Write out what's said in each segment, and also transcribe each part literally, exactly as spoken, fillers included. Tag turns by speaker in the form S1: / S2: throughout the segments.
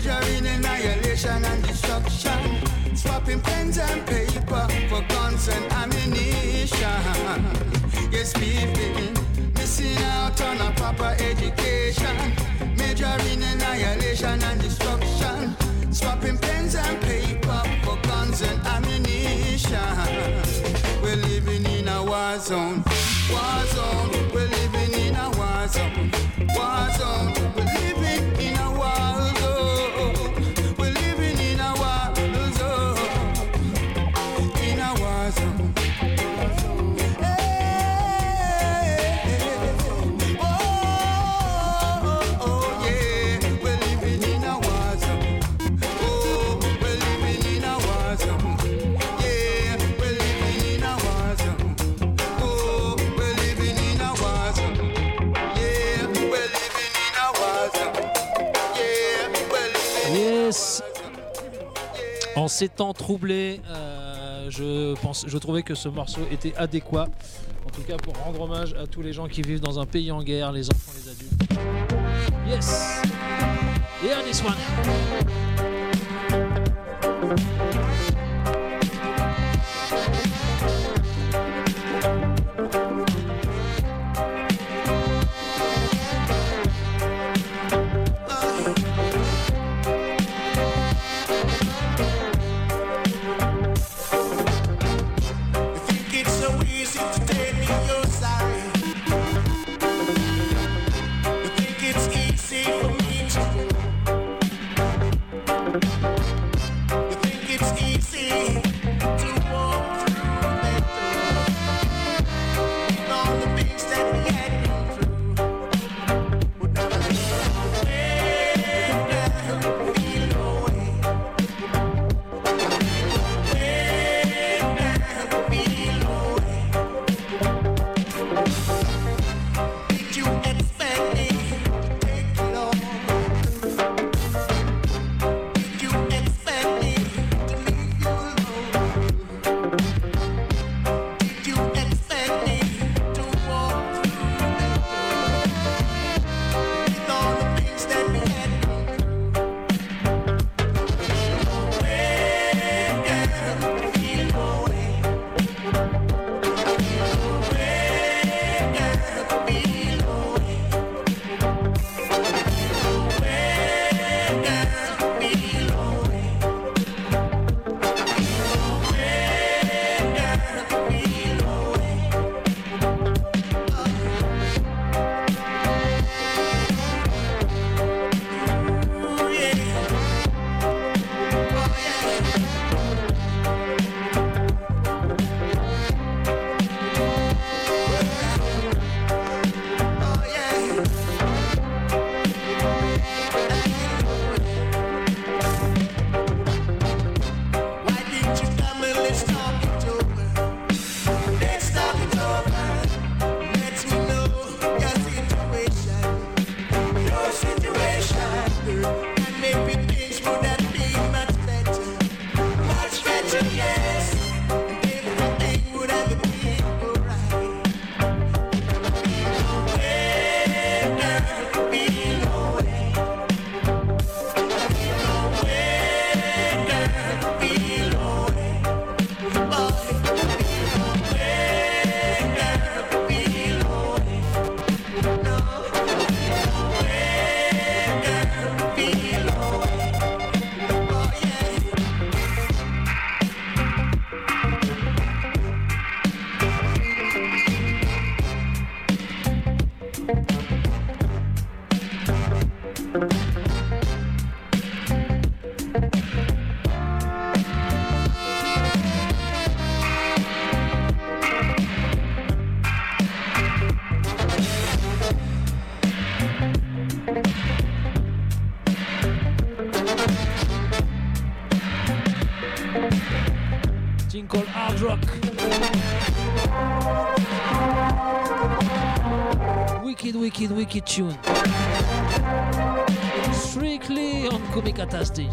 S1: majoring in annihilation and destruction, swapping pens and paper for guns and ammunition. Yes, people missing out on a proper education, majoring in annihilation and destruction, swapping pens and paper for guns and ammunition. We're living in a war zone, war zone. We're living in a war zone, war zone. We're living in a war zone. We're living in a war zone, in a war zone.
S2: En ces temps troublés, euh, je, pense, je trouvais que ce morceau était adéquat. En tout cas pour rendre hommage à tous les gens qui vivent dans un pays en guerre, les enfants, les adultes. Yes! Yeah, this one! Called Hard Rock. Wicked, wicked, wicked tune. Strictly on Komikatastic.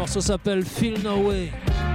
S2: morceau s'appelle Feel No Way.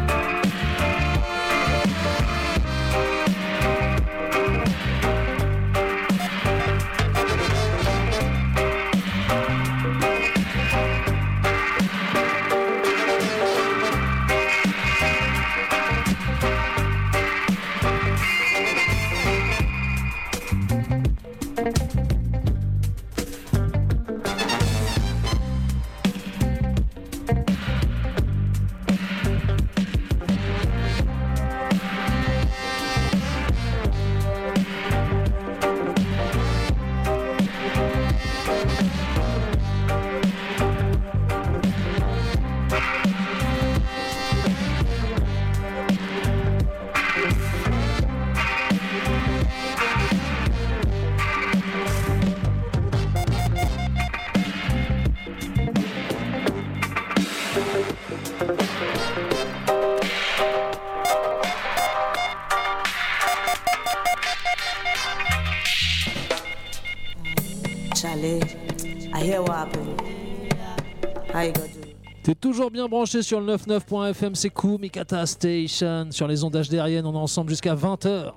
S2: T'es toujours bien branché sur le quatre-vingt-neuf point F M, c'est cool, Mikata Station. Sur les ondes hdriennes, on est ensemble jusqu'à vingt heures.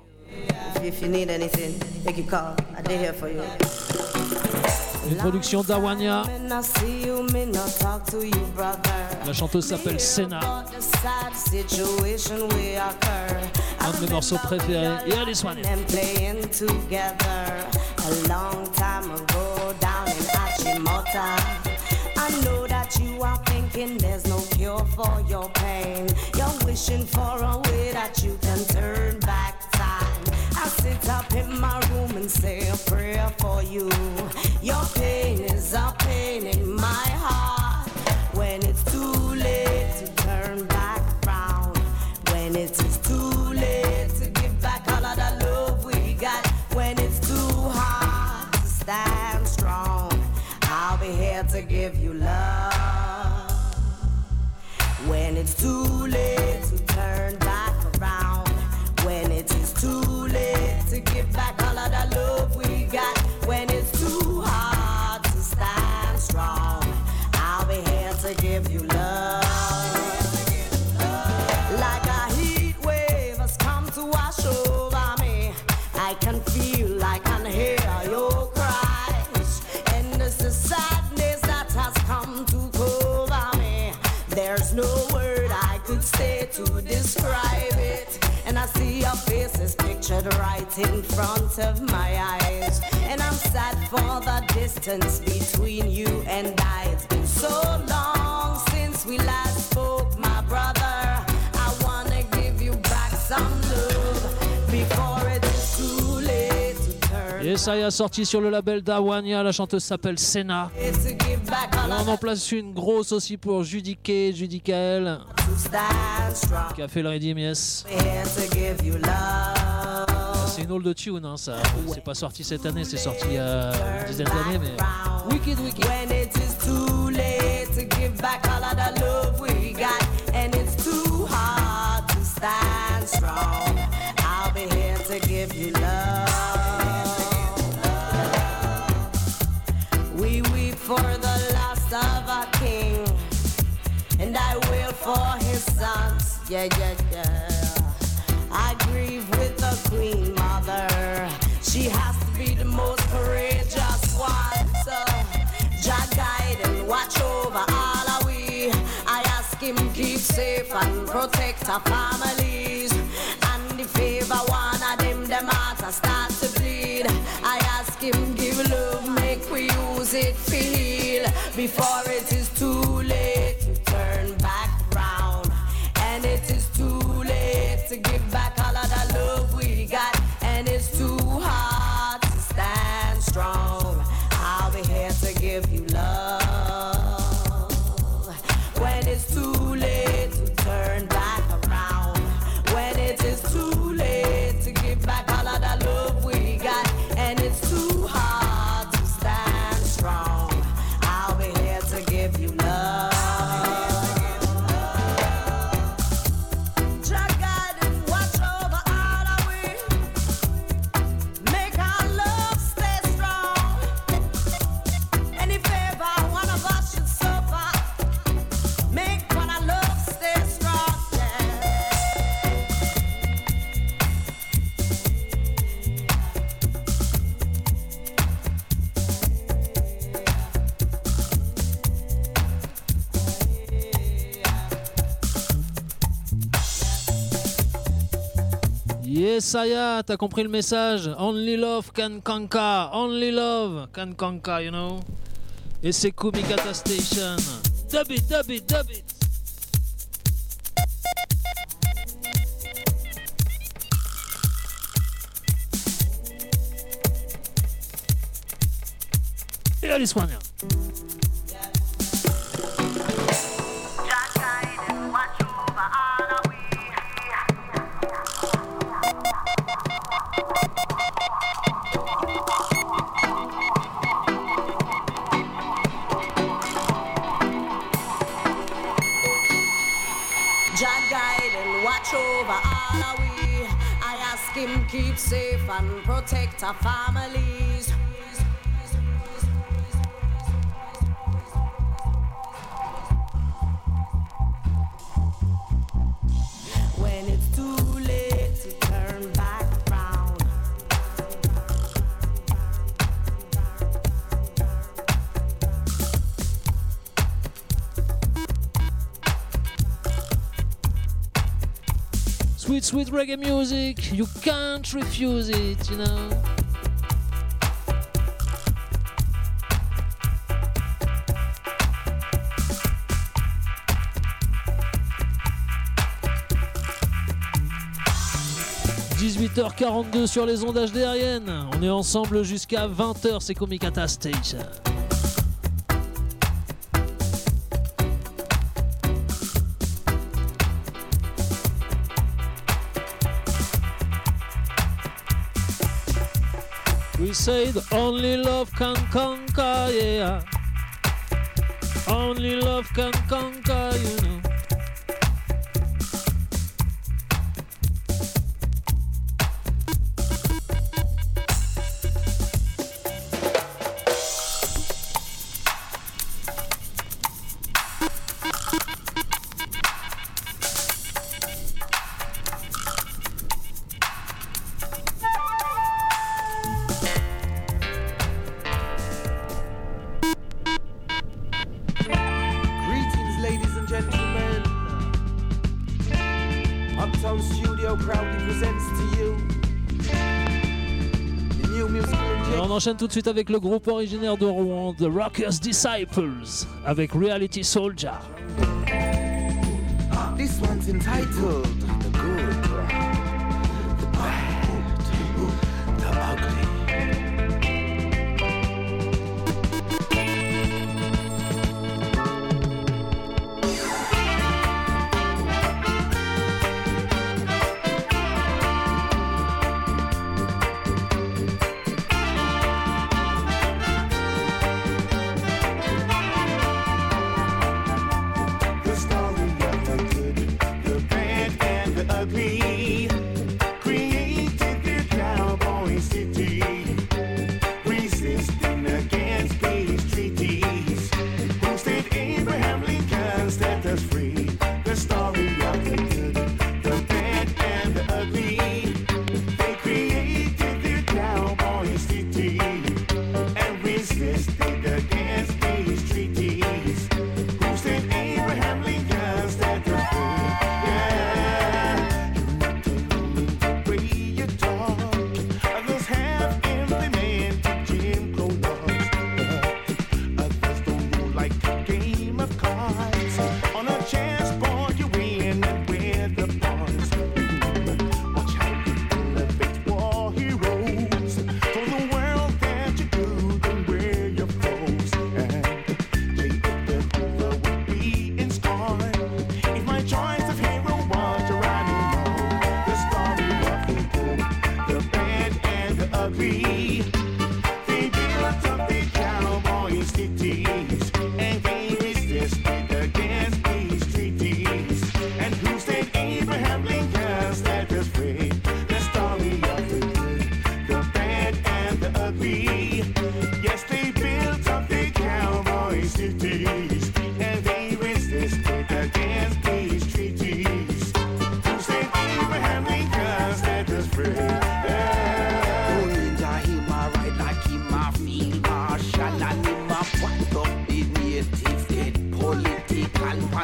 S2: Une production d'Awania. La chanteuse s'appelle Senna. Un de mes morceaux préférés. Et allez, soignez.
S3: I know that you are thinking there's no cure for your pain. You're wishing for a way that you can turn back time. I sit up in my room and say a prayer for you. Your pain is a pain in my heart. When it's too late to turn back round. When it is too late to give back all of the love we got. When it's too hard to stand strong, I'll be here to give you love. When it's too late to turn back around. When it is too late to give back all of the love we got. When it's too hard to stand strong, I'll be here to give you love. Like a heat wave has come to wash over me, I can feel, I can hear your cries. And this is sadness that has come to cover me. There's no word I could say to describe it. And I see your faces pictured right in front of my eyes. And I'm sad for the distance between you and I. It's been so long since we last spoke, my brother. I wanna give you back some love before it is too late to turn.
S2: Et ça y a sorti sur le label d'Awania, la chanteuse s'appelle Senna. On en place une grosse aussi pour Judique, Judicael, qui a fait le Redeem, yes. C'est une old tune, hein, ça. C'est pas sorti cette année, c'est sorti il y a une dizaine d'années, mais wicked, wicked.
S3: When it is too late to give back all of the love we got, and it's too hard to stand strong, I'll be here to give you love. We weep for the loss of a king, and I wail for his sons. Yeah, yeah, yeah. I grieve with the queen mother. She has to be the most courageous one. So, Jah guide and watch over all of we. I ask him keep safe and protect our families. And if ever one of them, them hearts start to bleed, I ask him give love, make we use it for heal. Before it is too late to turn back round. And it is too late to give back all of the love we got. And it's too hard to stand strong. I'll be here to give you love. When it's too late to turn back around. When it is too late to give back all of the love we got. And it's too hard to stand strong. I'll be here to give you love. Make our love stay strong. And if ever
S2: Yes, Saya, t'as compris le message. Only love can conquer. Only love can conquer, you know. Et c'est Kumikata Station. Dub it, dub it, dub it. Et allez, soigne.
S3: Over all of we, I ask him keep safe and protect our families. When it's too late to turn back round.
S2: Sweet, sweet reggae music, you can't refuse it, you know. dix-huit heures quarante-deux sur les ondes hdriennes. On est ensemble jusqu'à vingt heures, c'est Kumikata Station. We said only love can conquer, yeah. Only love can conquer, you know. On enchaîne tout de suite avec le groupe originaire de Rouen, The Rockers Disciples, avec Reality Soldier.
S4: This one's entitled The Good, The Bad, The Ugly.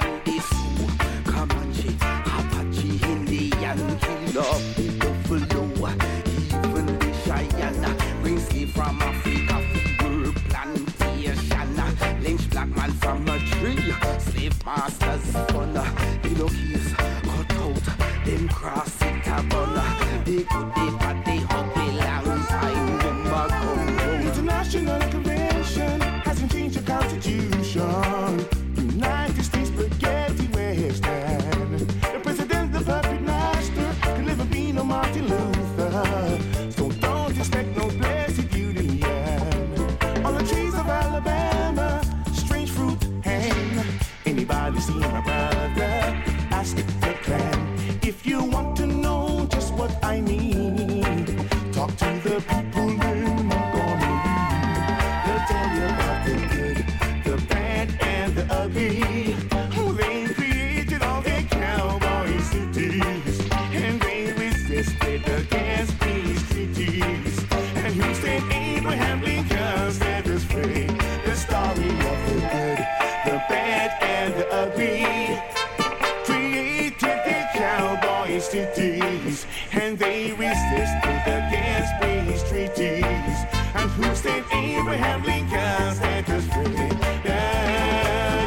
S4: Love, the buffalo. masters fun. The lockies cut out, them cross it up on. They good, they bad, they ugly, long time, remember come home. International Convention hasn't changed the Constitution. United States spaghetti Western. The president, the puppet master, can never be no Martin Luther. So don't expect no blessed union. On the trees of Alabama, strange fruit hang. Anybody see my brother? Ask the clan. If you want to know just what I mean, talk to the people in Montgomery. They'll tell you about the good, the bad, and the ugly. Oh, they created all their cowboy cities, and they resisted against these treaties. And who said Abraham Lincoln set us free? The story of the good, the bad, and the ugly. Created their cowboy cities, and they resisted against these treaties. And who said Abraham Lincoln set us free? Yeah,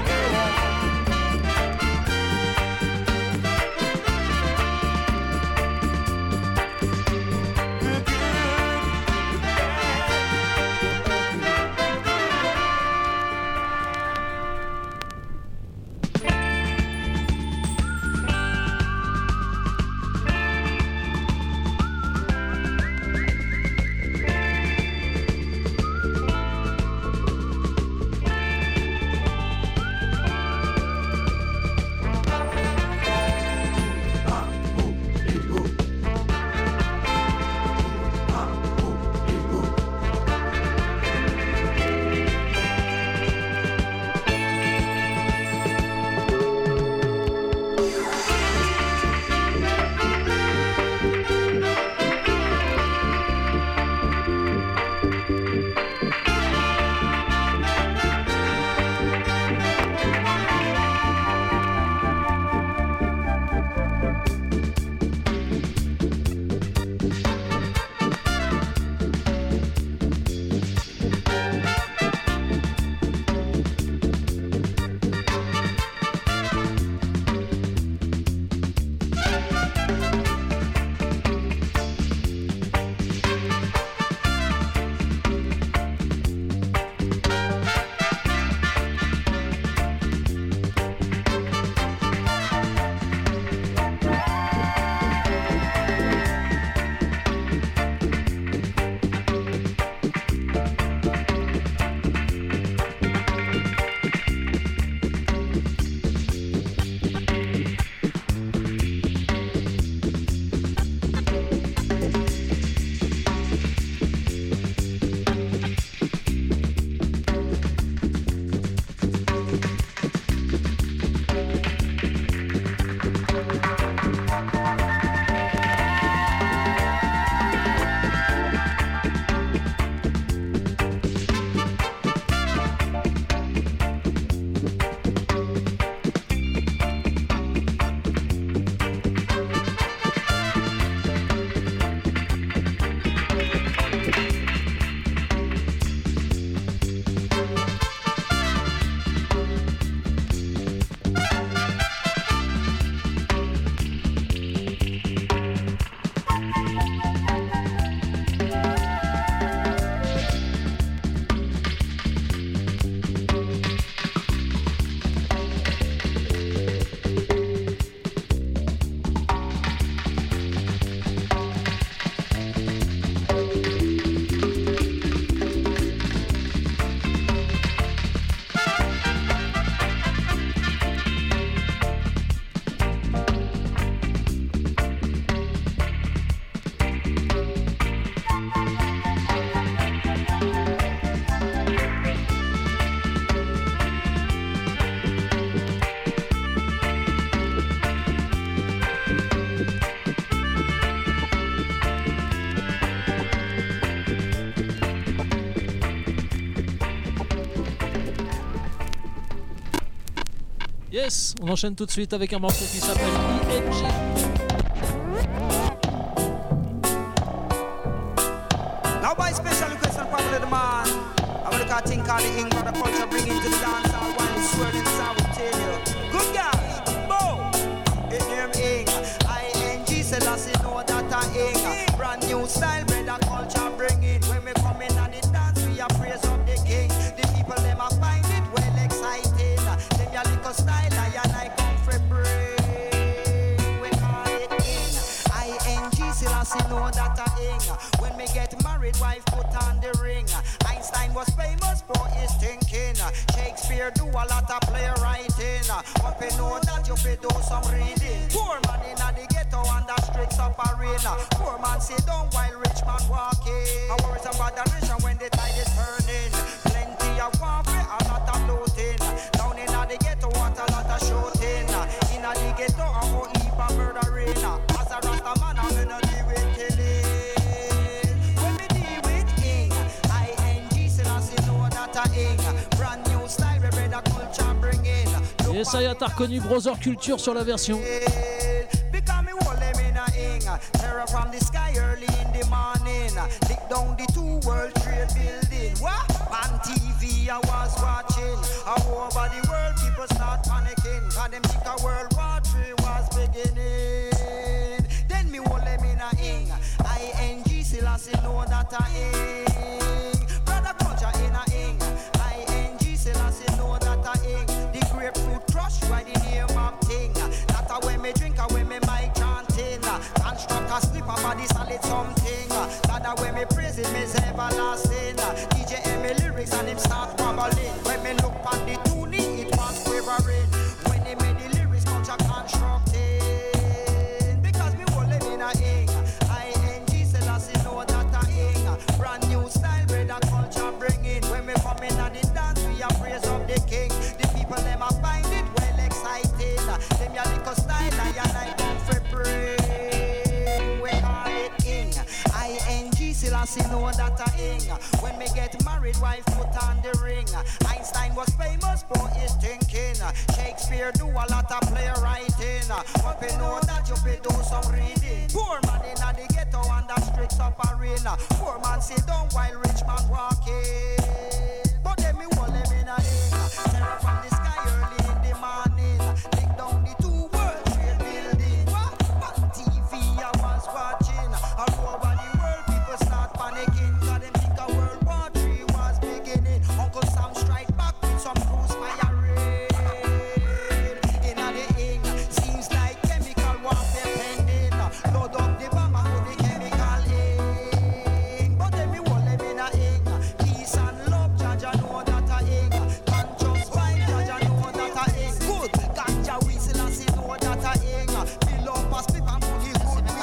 S2: Yes, on enchaîne tout de suite avec un morceau qui s'appelle E N G.
S5: Now by special request and family demand, I will look I think of the ink of the culture bring into the dance hall while it's swirling sound tell you. Good guys, boom, it name ing. I N G said I say know that I ing. Brand new style, brother culture bring in. When we come in and the dance, we are praise of the king. The people them a find it well exciting. Them ya little style, I and I come for bring. We call it ing. I N G still I say know that I ing. When me get married, wife put on the ring. Einstein was famous for his thinking. Shakespeare do a lot of playwriting. But we know that you fi do some reading. Poor man in the ghetto and the streets of arena. Poor man sit down while rich man walking. I worries about the rich and when the tide is turning. Plenty of warfare, a lot of looting. Down in the ghetto, what a lot of shooting. In the ghetto, a whole heap of murdering. As a Rasta man, I'm gonna deal with killing. When we deal with king, I N G still I say know that I ing. Brand new style, we brother culture bring in.
S2: Et ça y a t'as reconnu Brother Culture sur la version.
S5: Because me hold them in a ing. Terror from the sky early in the morning. Lick down the two World Trade Building. What? On T V I was watching. All over the world people start panicking. Cause them think a World War Three was beginning. Then me hold them in a ing. I N G still I say know that I ing. Brother culture in a ing. I N G still I say know that I ing. The grapefruit crush right the name of thing. That a when me drink a when me mic chanting. Construct a slip a body solid something. That a when me praise it me everlasting. D J M me lyrics and him start wobbling. When me look on the tuning it was quivering. When he made the lyrics culture constructing. Because me hold them in a ing. I N G still I say know that I ing. Brand new style brother culture bring in. When me come in and the dance we are praise of the king. The people them a find it well exciting. Them ya little style I and I come for bring. We call it ing. I N G still I say know that I ing. When me get married, wife put on the ring. Einstein was famous for his thinking. Shakespeare do a lot of playwriting. But we know that you fi do some reading. Poor man in the ghetto and the streets of arena. Poor man sit down while rich man walking. But then me hold them in a ring. Terror from the sky early in the morning. Lick down the two World Trade Building. What? On T V I was watching. All over the world people start panicking. Cause them think a World War Three was beginning. Uncle Sam strike back with some cruise firing. In the ing, seems like chemical warfare pending. Load up the bomb and put the chemical ing. But then me hold them in a ing. Peace and love, Jaja know that I ing. Conscious wine, Jaja know that I ing. Good, ganja we still a see know that I ing. Fill up a split and put the good weed.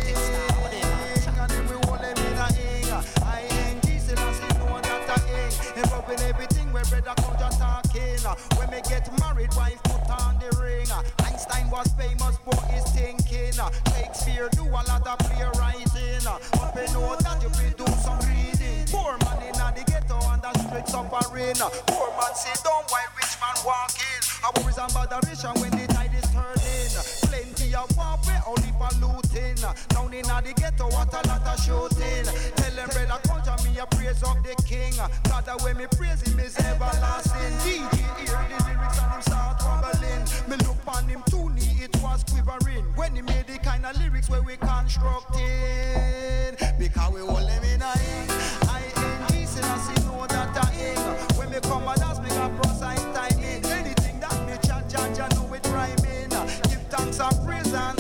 S5: And then we hold them in a ing. I N G still a see know that I ing. Involving everything where brother culture talking. When me get married, wife put on the ring. Einstein was famous for his thinking. Shakespeare do a lot of playwriting. But we know that you fi do some reading. Poor man in the ghetto and the streets suffering. Poor man sit down while rich man walking. I worries about the rich and when the tide is turning. Plenty of warfare, only for looting. Down in the ghetto, what a lot of shooting. Tell them brother culture me a praise of the king. God the way me praise him is everlasting. D J hear the lyrics and him start wobbling. Me look on him tuning, it was quivering. When he made the kind of lyrics where we constructing. Because we hold them in a ing. I N G still I see know that I ing. When me come and dance, me got precise timing. Anything that me chat, chat, I know it rhyming. Give thanks and praise and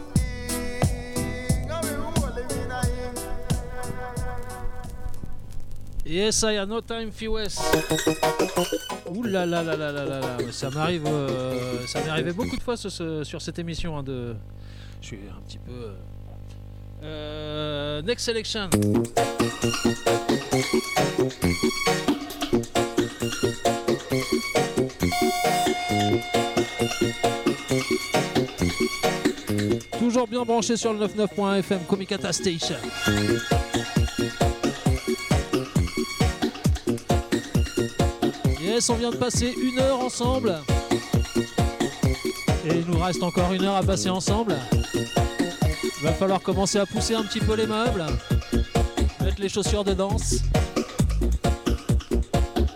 S5: ing. And we hold them in a ing.
S2: Yes, I have no time, F-West. Ouh là là là là là là là. Ça m'arrive, euh, ça m'est arrivé beaucoup de fois ce, ce, sur cette émission. Hein, de, je suis un petit peu. Euh, euh, next selection. Toujours bien branché sur le quatre-vingt-neuf point un F M Komikata Station. Yes, on vient de passer une heure ensemble. Et il nous reste encore une heure à passer ensemble. Il va falloir commencer à pousser un petit peu les meubles. Mettre les chaussures de danse.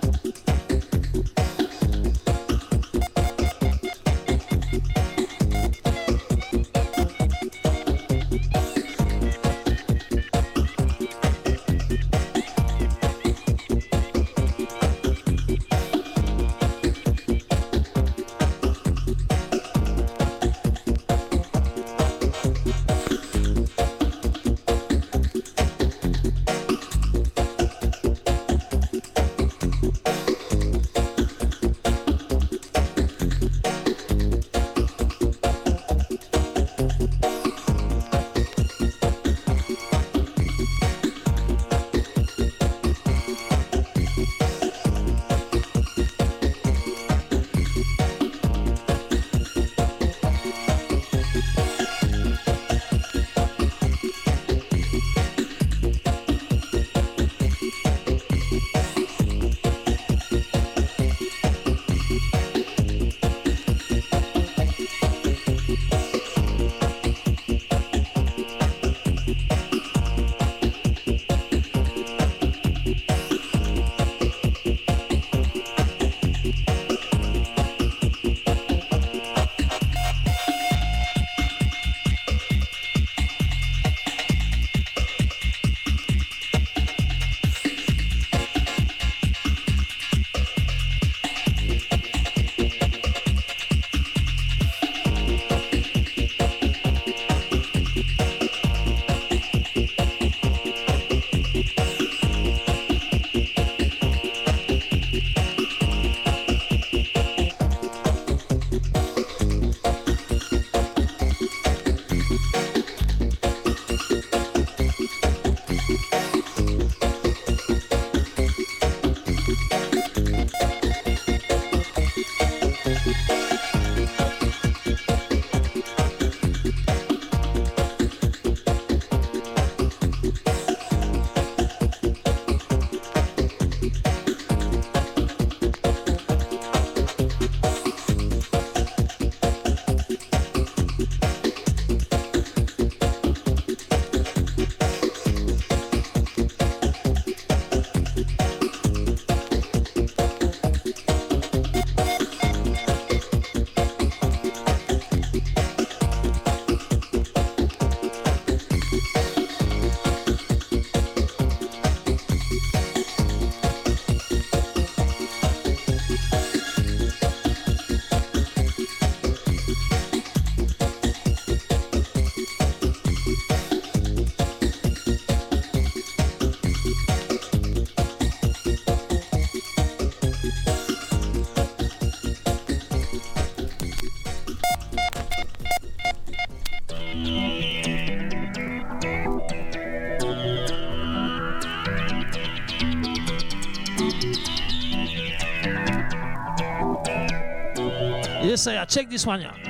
S2: Yes, I check this one, yeah.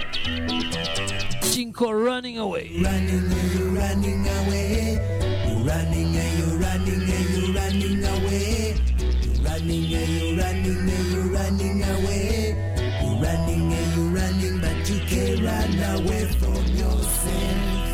S2: Jinko running away.
S6: Running, you running away. You running, you running, you running away. You running, you running, you running away. You running, you running, but you can't run away from yourself.